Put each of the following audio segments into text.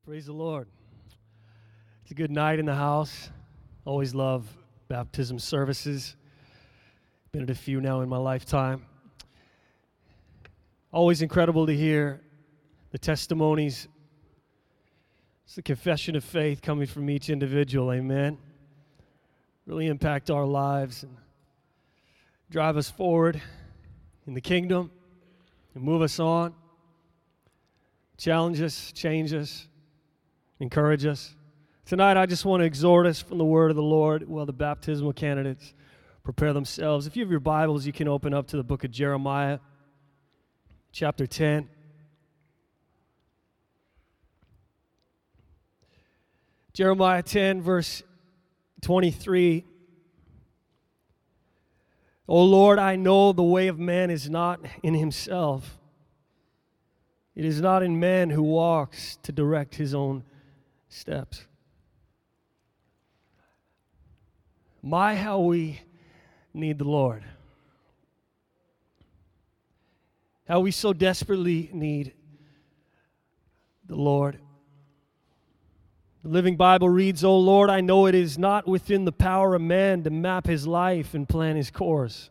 Praise the Lord. It's a good night in the house. Always love baptism services. Been at a few now in my lifetime. Always incredible to hear the testimonies. It's the confession of faith coming from each individual, amen. Really impact our lives and drive us forward in the kingdom and move us on. Challenge us, change us, encourage us. Tonight, I just want to exhort us from the word of the Lord while the baptismal candidates prepare themselves. If you have your Bibles, you can open up to the book of Jeremiah, chapter 10. Jeremiah 10, verse 23. O Lord, I know the way of man is not in himself. It is not in man who walks to direct his own steps. My, how we need the Lord. How we so desperately need the Lord. The Living Bible reads, O Lord, I know it is not within the power of man to map his life and plan his course.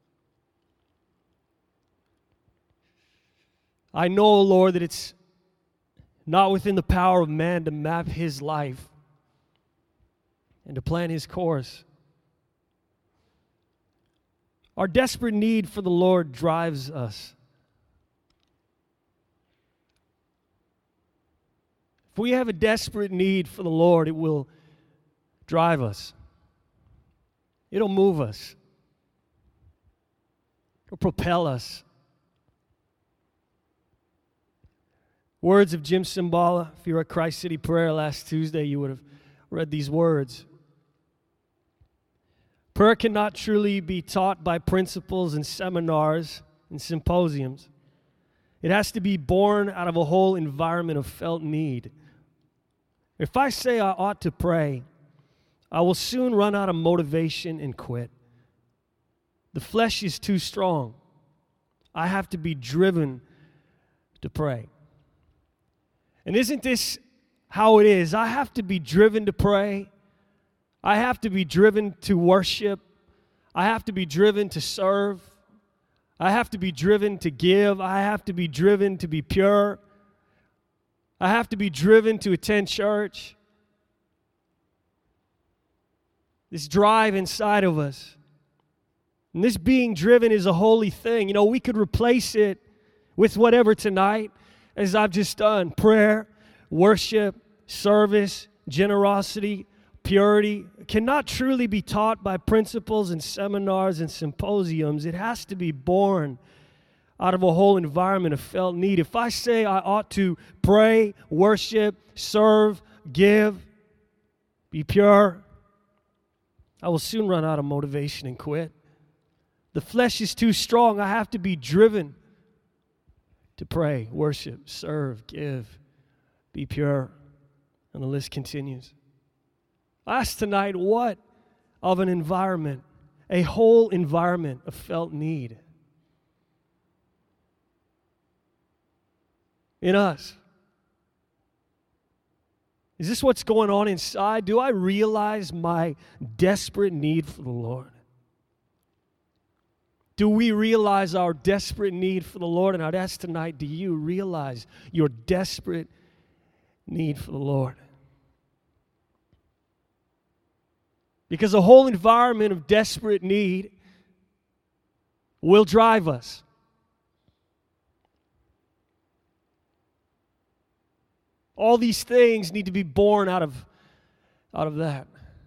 I know, Lord, that it's not within the power of man to map his life and to plan his course. Our desperate need for the Lord drives us. If we have a desperate need for the Lord, it will drive us. It'll move us. It'll propel us. Words of Jim Cymbala. If you were at Christ City Prayer last Tuesday, you would have read these words. Prayer cannot truly be taught by principles and seminars and symposiums. It has to be born out of a whole environment of felt need. If I say I ought to pray, I will soon run out of motivation and quit. The flesh is too strong. I have to be driven to pray. And isn't this how it is? I have to be driven to pray. I have to be driven to worship. I have to be driven to serve. I have to be driven to give. I have to be driven to be pure. I have to be driven to attend church. This drive inside of us. And this being driven is a holy thing. You know, we could replace it with whatever tonight, as I've just done. Prayer, worship, service, generosity, purity cannot truly be taught by principles and seminars and symposiums. It has to be born out of a whole environment of felt need. If I say I ought to pray, worship, serve, give, be pure, I will soon run out of motivation and quit. The flesh is too strong. I have to be driven to pray, worship, serve, give, be pure, and the list continues. I ask tonight, what of an environment, a whole environment of felt need in us? Is this what's going on inside? Do I realize my desperate need for the Lord? Do we realize our desperate need for the Lord? And I'd ask tonight, do you realize your desperate need for the Lord? Because a whole environment of desperate need will drive us. All these things need to be born out of that.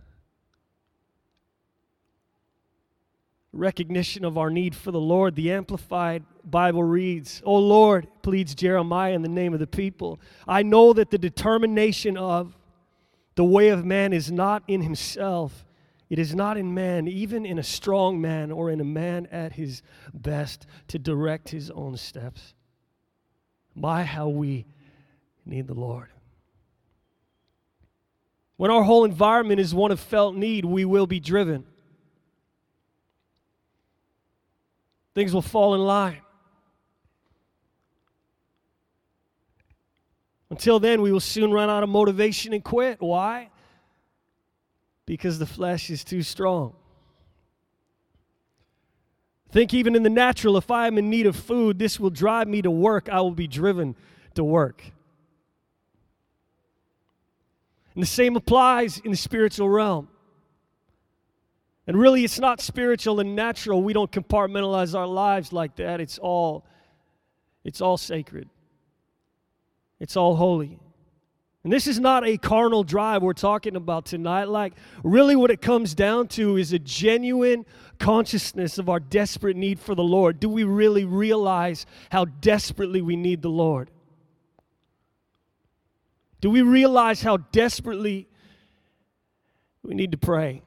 Recognition of our need for the Lord. The Amplified Bible reads, O Lord, pleads Jeremiah in the name of the people, I know that the determination of the way of man is not in himself. It is not in man, even in a strong man or in a man at his best, to direct his own steps. My, how we need the Lord. When our whole environment is one of felt need, we will be driven. Things will fall in line. Until then, we will soon run out of motivation and quit. Why? Because the flesh is too strong. Think even in the natural, if I am in need of food, this will drive me to work. I will be driven to work. And the same applies in the spiritual realm. And really, it's not spiritual and natural. We don't compartmentalize our lives like that. It's all sacred. It's all holy. And this is not a carnal drive we're talking about tonight. Like, really what it comes down to is a genuine consciousness of our desperate need for the Lord. Do we really realize how desperately we need the Lord? Do we realize how desperately we need to pray?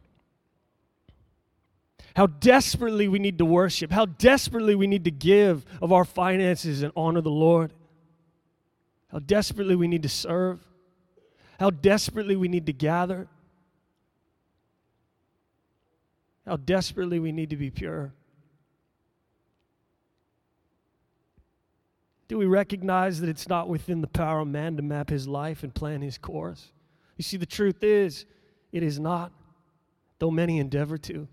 How desperately we need to worship? How desperately we need to give of our finances and honor the Lord? How desperately we need to serve? How desperately we need to gather? How desperately we need to be pure? Do we recognize that it's not within the power of man to map his life and plan his course? You see, the truth is, it is not, though many endeavor to.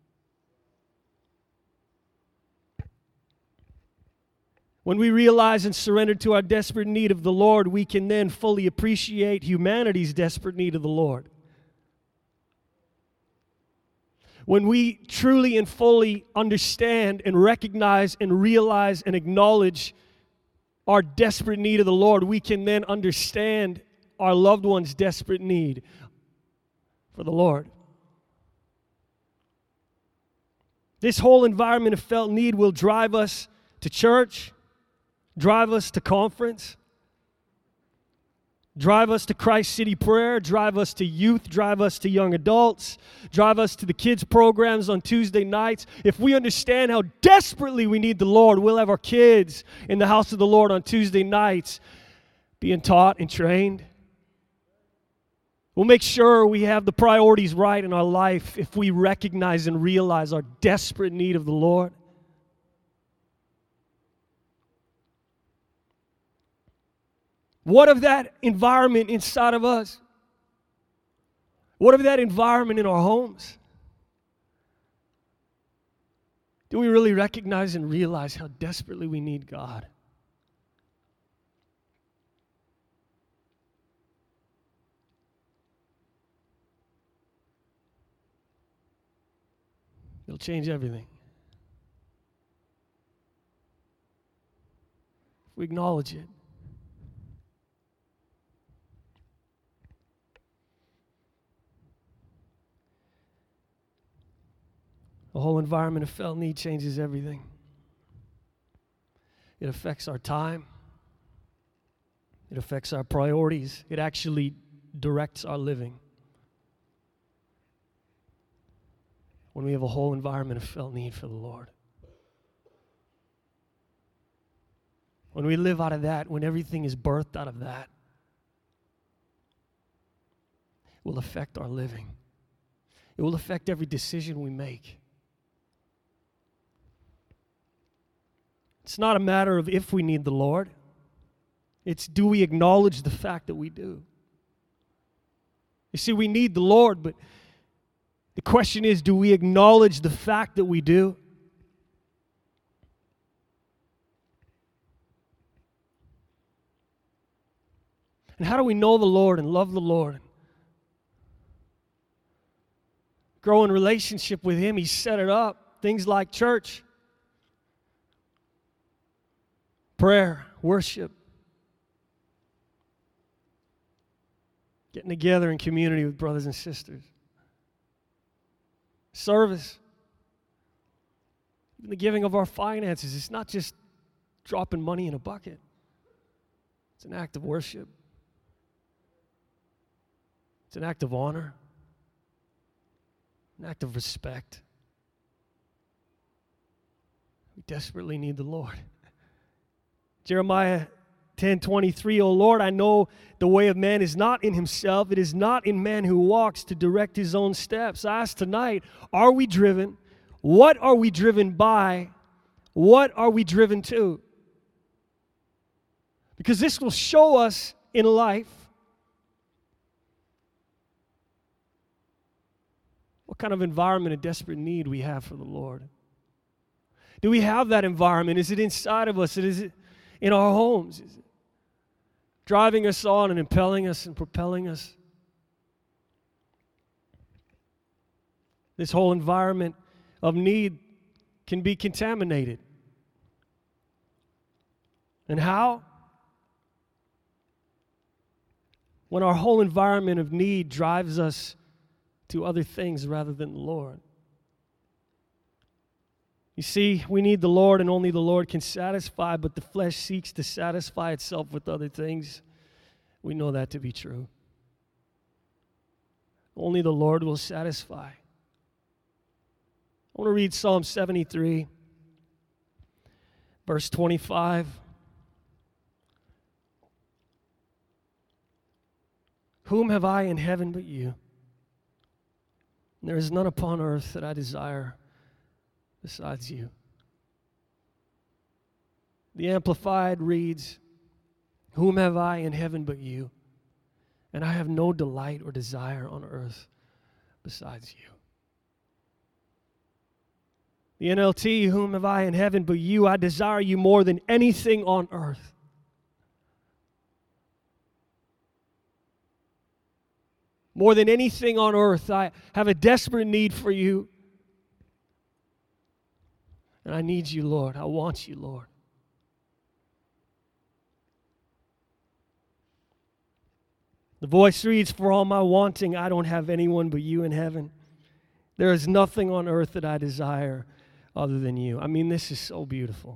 When we realize and surrender to our desperate need of the Lord, we can then fully appreciate humanity's desperate need of the Lord. When we truly and fully understand and recognize and realize and acknowledge our desperate need of the Lord, we can then understand our loved one's desperate need for the Lord. This whole environment of felt need will drive us to church, drive us to conference, drive us to Christ City Prayer, drive us to youth, drive us to young adults, drive us to the kids' programs on Tuesday nights. If we understand how desperately we need the Lord, we'll have our kids in the house of the Lord on Tuesday nights being taught and trained. We'll make sure we have the priorities right in our life if we recognize and realize our desperate need of the Lord. What of that environment inside of us? What of that environment in our homes? Do we really recognize and realize how desperately we need God? It'll change everything. If we acknowledge it. The whole environment of felt need changes everything. It affects our time. It affects our priorities. It actually directs our living. When we have a whole environment of felt need for the Lord. When we live out of that, when everything is birthed out of that, it will affect our living. It will affect every decision we make. It's not a matter of if we need the Lord. It's do we acknowledge the fact that we do. You see, we need the Lord, but the question is, do we acknowledge the fact that we do? And how do we know the Lord and love the Lord? Grow in relationship with Him. He set it up. Things like church, prayer, worship, getting together in community with brothers and sisters, service, even the giving of our finances. It's not just dropping money in a bucket. It's an act of worship. It's an act of honor, an act of respect. We desperately need the Lord. Jeremiah 10:23, O Lord, I know the way of man is not in himself. It is not in man who walks to direct his own steps. I ask tonight, are we driven? What are we driven by? What are we driven to? Because this will show us in life what kind of environment of desperate need we have for the Lord. Do we have that environment? Is it inside of us? Is it in our homes? Is it driving us on and impelling us and propelling us? This whole environment of need can be contaminated. And how? When our whole environment of need drives us to other things rather than the Lord. You see, we need the Lord, and only the Lord can satisfy, but the flesh seeks to satisfy itself with other things. We know that to be true. Only the Lord will satisfy. I want to read Psalm 73, verse 25. Whom have I in heaven but you? And there is none upon earth that I desire besides you. The Amplified reads, whom have I in heaven but you? And I have no delight or desire on earth besides you. The NLT, whom have I in heaven but you? I desire you more than anything on earth. More than anything on earth, I have a desperate need for you. And I need you, Lord. I want you, Lord. The Voice reads, for all my wanting, I don't have anyone but you in heaven. There is nothing on earth that I desire other than you. I mean, this is so beautiful.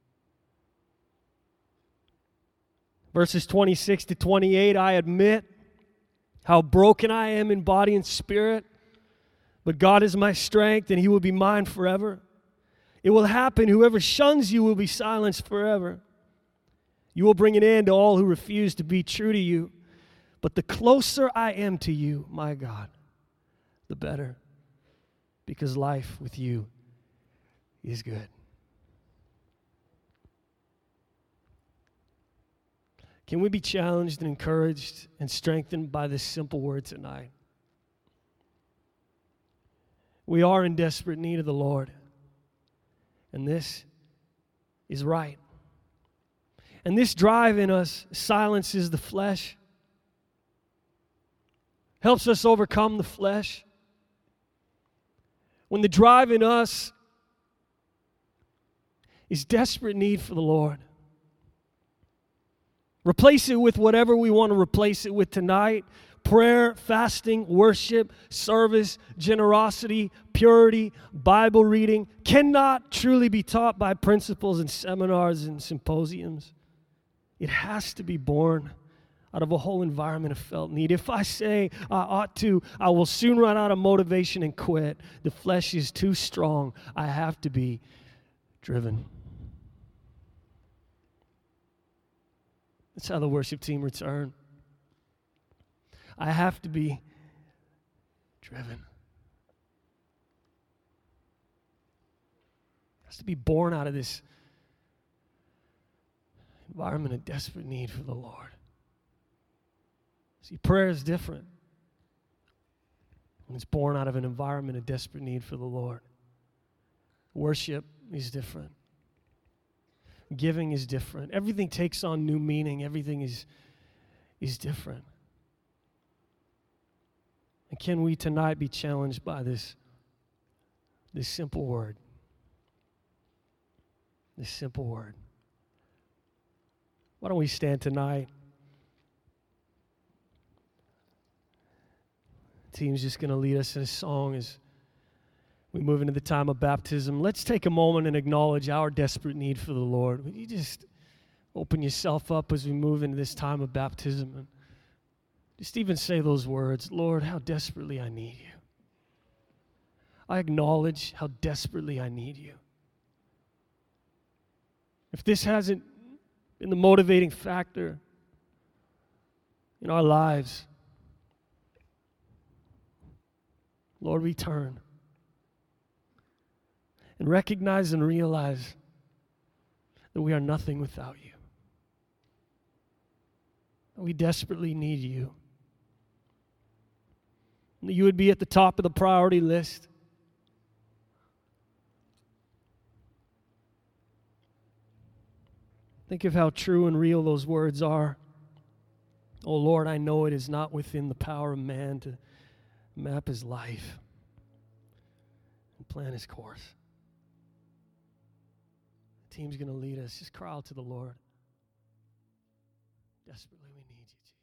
Verses 26 to 28, I admit how broken I am in body and spirit, but God is my strength, and he will be mine forever. It will happen. Whoever shuns you will be silenced forever. You will bring an end to all who refuse to be true to you. But the closer I am to you, my God, the better, because life with you is good. Can we be challenged and encouraged and strengthened by this simple word tonight? We are in desperate need of the Lord, and this is right. And this drive in us silences the flesh, helps us overcome the flesh. When the drive in us is desperate need for the Lord, replace it with whatever we want to replace it with tonight. Prayer, fasting, worship, service, generosity, purity, Bible reading cannot truly be taught by principles and seminars and symposiums. It has to be born out of a whole environment of felt need. If I say I ought to, I will soon run out of motivation and quit. The flesh is too strong. I have to be driven. That's how the worship team return. I have to be driven. It has to be born out of this environment of desperate need for the Lord. See, prayer is different when it's born out of an environment of desperate need for the Lord. Worship is different. Giving is different. Everything takes on new meaning. Everything is different. And can we tonight be challenged by this simple word? This simple word. Why don't we stand tonight? The team's just going to lead us in a song as we move into the time of baptism. Let's take a moment and acknowledge our desperate need for the Lord. Would you just open yourself up as we move into this time of baptism and just even say those words, Lord, how desperately I need you. I acknowledge how desperately I need you. If this hasn't been the motivating factor in our lives, Lord, we turn and recognize and realize that we are nothing without you. We desperately need you. That you would be at the top of the priority list. Think of how true and real those words are. Oh Lord, I know it is not within the power of man to map his life and plan his course. The team's going to lead us. Just cry out to the Lord. Desperately, we need you, Jesus.